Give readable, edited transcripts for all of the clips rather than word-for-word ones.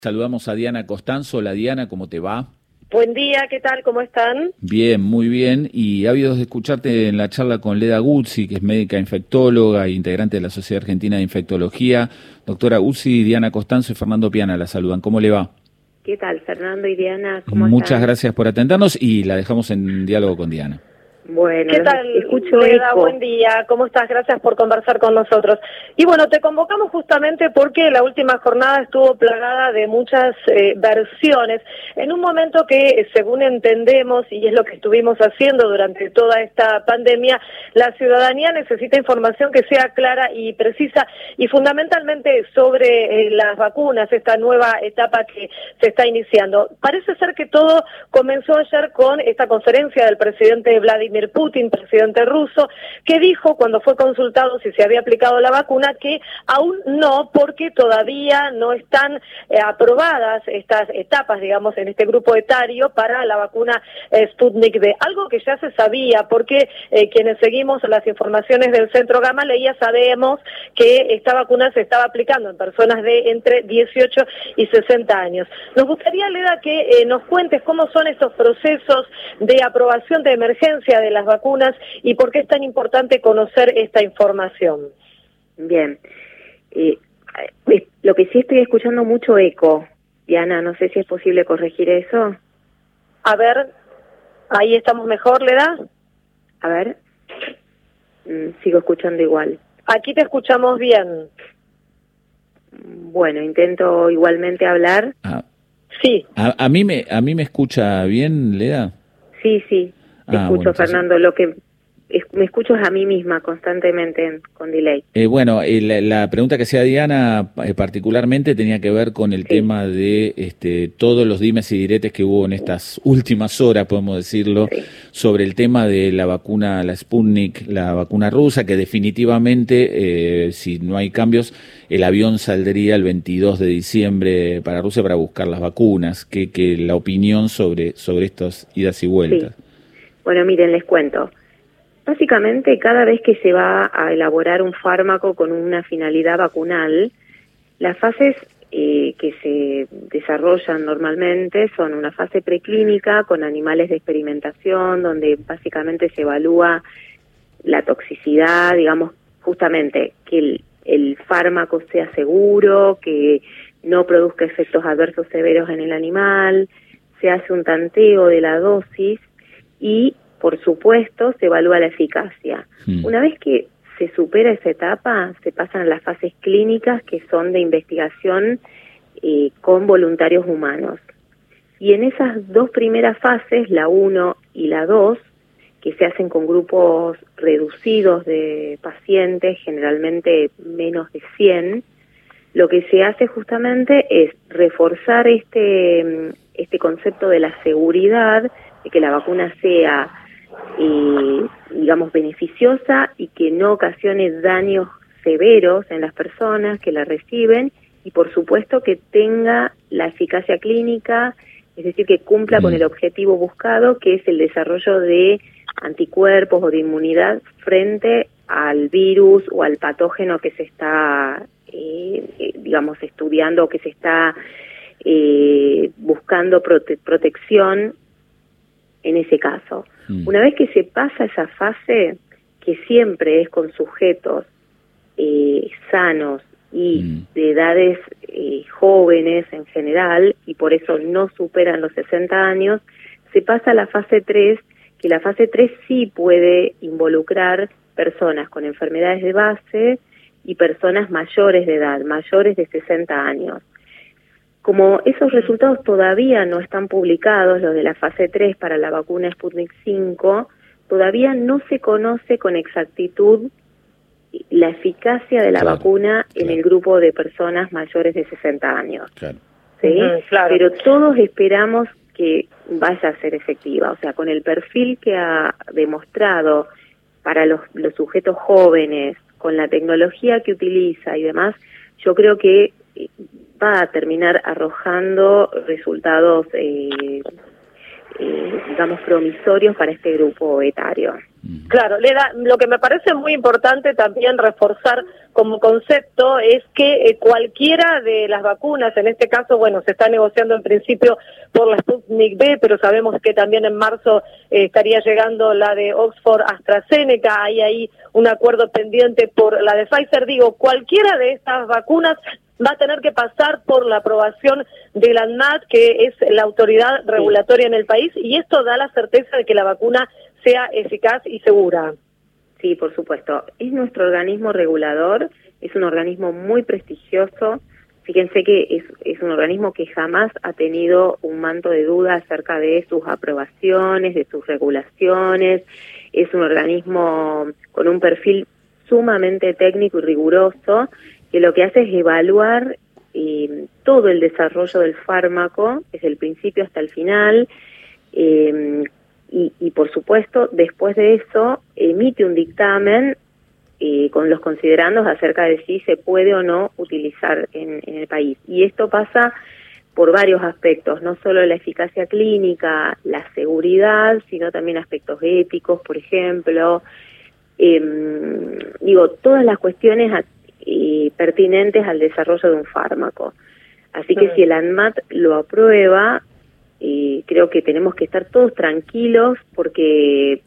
Saludamos a Diana Costanzo. Hola Diana, ¿cómo te va? Buen día, ¿qué tal? ¿Cómo están? Bien, muy bien. Y ávidos de escucharte en la charla con Leda Guzzi, que es médica infectóloga e integrante de la Sociedad Argentina de Infectología. Doctora Guzzi, Diana Costanzo y Fernando Piana la saludan. ¿Cómo le va? ¿Qué tal, Fernando y Diana? ¿Cómo Muchas están? gracias por atendernos y la dejamos en diálogo con Diana. Bueno, ¿Qué tal, escucho Leda? eco. Buen día, ¿cómo estás? Gracias por conversar con nosotros. Y bueno, te convocamos justamente porque la última jornada estuvo plagada de muchas versiones, en un momento que, según entendemos, y es lo que estuvimos haciendo durante toda esta pandemia, la ciudadanía necesita información que sea clara y precisa, y fundamentalmente sobre las vacunas, esta nueva etapa que se está iniciando. Parece ser que todo comenzó ayer con esta conferencia del presidente Vladimir Putin, presidente ruso, que dijo cuando fue consultado si se había aplicado la vacuna que aún no, porque todavía no están aprobadas estas etapas, digamos, en este grupo etario para la vacuna Sputnik V. Algo que ya se sabía, porque quienes seguimos las informaciones del Centro Gamaleya sabemos que esta vacuna se estaba aplicando en personas de entre 18 y 60 años. Nos gustaría, Leda, que nos cuentes cómo son estos procesos de aprobación de emergencia de las vacunas y por qué es tan importante conocer esta información. Bien. Lo que sí estoy escuchando mucho eco. Diana, no sé si es posible corregir eso. A ver, ahí estamos mejor, Leda. A ver. Sigo escuchando igual. Aquí te escuchamos bien. Bueno, intento igualmente hablar. Sí. ¿A mí me escucha bien, Leda? Sí, te escucho, Bueno, entonces... Fernando. Lo que me escucho es a mí misma constantemente con delay. La pregunta que hacía Diana particularmente tenía que ver con el tema de todos los dimes y diretes que hubo en estas últimas horas, podemos decirlo, sobre el tema de la vacuna, la Sputnik, la vacuna rusa, que definitivamente, si no hay cambios, el avión saldría el 22 de diciembre para Rusia para buscar las vacunas. Que la opinión sobre estas idas y vueltas. Sí. Bueno, miren, les cuento. Básicamente, cada vez que se va a elaborar un fármaco con una finalidad vacunal, las fases que se desarrollan normalmente son una fase preclínica con animales de experimentación, donde básicamente se evalúa la toxicidad, digamos, justamente que el fármaco sea seguro, que no produzca efectos adversos severos en el animal, se hace un tanteo de la dosis y, por supuesto, se evalúa la eficacia. Una vez que se supera esa etapa, se pasan a las fases clínicas, que son de investigación con voluntarios humanos. Y en esas dos primeras fases, la 1 y la 2, que se hacen con grupos reducidos de pacientes, generalmente menos de 100, lo que se hace justamente es reforzar este concepto de la seguridad, de que la vacuna sea digamos, beneficiosa y que no ocasione daños severos en las personas que la reciben, y por supuesto que tenga la eficacia clínica, es decir, que cumpla con el objetivo buscado, que es el desarrollo de anticuerpos o de inmunidad frente al virus o al patógeno que se está, digamos, estudiando, o que se está buscando protección en ese caso. Una vez que se pasa esa fase, que siempre es con sujetos sanos y de edades jóvenes en general, y por eso no superan los 60 años, se pasa a la fase 3, que la fase 3 sí puede involucrar personas con enfermedades de base y personas mayores de edad, mayores de 60 años. Como esos resultados todavía no están publicados, los de la fase 3 para la vacuna Sputnik V, todavía no se conoce con exactitud la eficacia de la vacuna en el grupo de personas mayores de 60 años. ¿Sí? Pero todos esperamos que vaya a ser efectiva. O sea, con el perfil que ha demostrado para los sujetos jóvenes, con la tecnología que utiliza y demás, yo creo que va a terminar arrojando resultados, digamos, promisorios para este grupo etario. Claro, Leda, lo que me parece muy importante también reforzar como concepto es que cualquiera de las vacunas, en este caso, bueno, se está negociando en principio por la Sputnik V, pero sabemos que también en marzo estaría llegando la de Oxford AstraZeneca, hay ahí un acuerdo pendiente por la de Pfizer, digo, cualquiera de estas vacunas va a tener que pasar por la aprobación de la ANMAT, que es la autoridad regulatoria en el país, y esto da la certeza de que la vacuna sea eficaz y segura. Sí, por supuesto. Es nuestro organismo regulador, es un organismo muy prestigioso. Fíjense que es un organismo que jamás ha tenido un manto de duda acerca de sus aprobaciones, de sus regulaciones. Es un organismo con un perfil sumamente técnico y riguroso, que lo que hace es evaluar todo el desarrollo del fármaco, desde el principio hasta el final, y por supuesto, después de eso, emite un dictamen con los considerandos acerca de si se puede o no utilizar en el país. Y esto pasa por varios aspectos, no solo la eficacia clínica, la seguridad, sino también aspectos éticos, por ejemplo. Todas las cuestiones pertinentes al desarrollo de un fármaco. Así que si el ANMAT lo aprueba, creo que tenemos que estar todos tranquilos porque,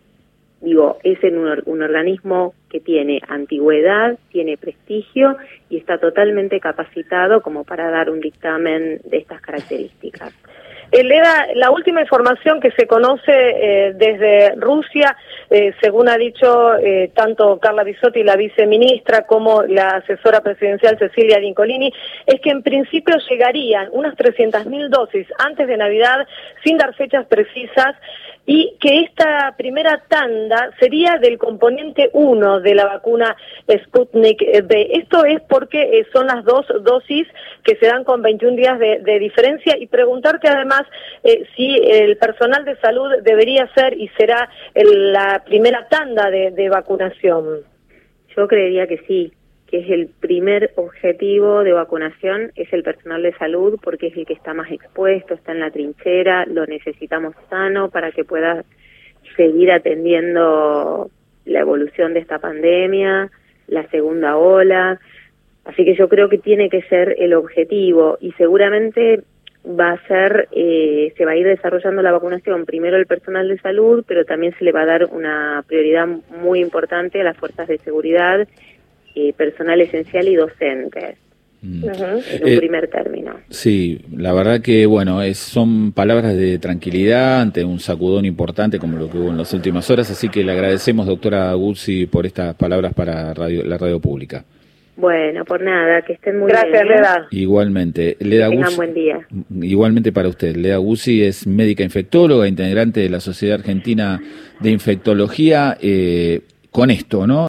es un organismo que tiene antigüedad, tiene prestigio y está totalmente capacitado como para dar un dictamen de estas características. Leda, la última información que se conoce desde Rusia, según ha dicho tanto Carla Bisotti, la viceministra, como la asesora presidencial Cecilia Vincolini, es que en principio llegarían unas 300.000 dosis antes de Navidad, sin dar fechas precisas, y que esta primera tanda sería del componente 1 de la vacuna Sputnik V. Esto es porque son las dos dosis que se dan con 21 días de diferencia, y preguntarte además si el personal de salud debería ser y será la primera tanda de vacunación. Yo creería que sí, que es el primer objetivo de vacunación, es el personal de salud, porque es el que está más expuesto, está en la trinchera, lo necesitamos sano para que pueda seguir atendiendo la evolución de esta pandemia, la segunda ola. Así que yo creo que tiene que ser el objetivo, y seguramente va a ser, se va a ir desarrollando la vacunación primero el personal de salud, pero también se le va a dar una prioridad muy importante a las fuerzas de seguridad, personal esencial y docentes. En un primer término. Sí, la verdad que son palabras de tranquilidad ante un sacudón importante como lo que hubo en las últimas horas, así que le agradecemos, doctora Guzzi, por estas palabras para la radio pública. Bueno, por nada, que estén muy bien. Gracias, Leda. Igualmente. Leda que tengan Guzzi, buen día. Igualmente para usted. Leda Guzzi es médica infectóloga, integrante de la Sociedad Argentina de Infectología, con esto, ¿no?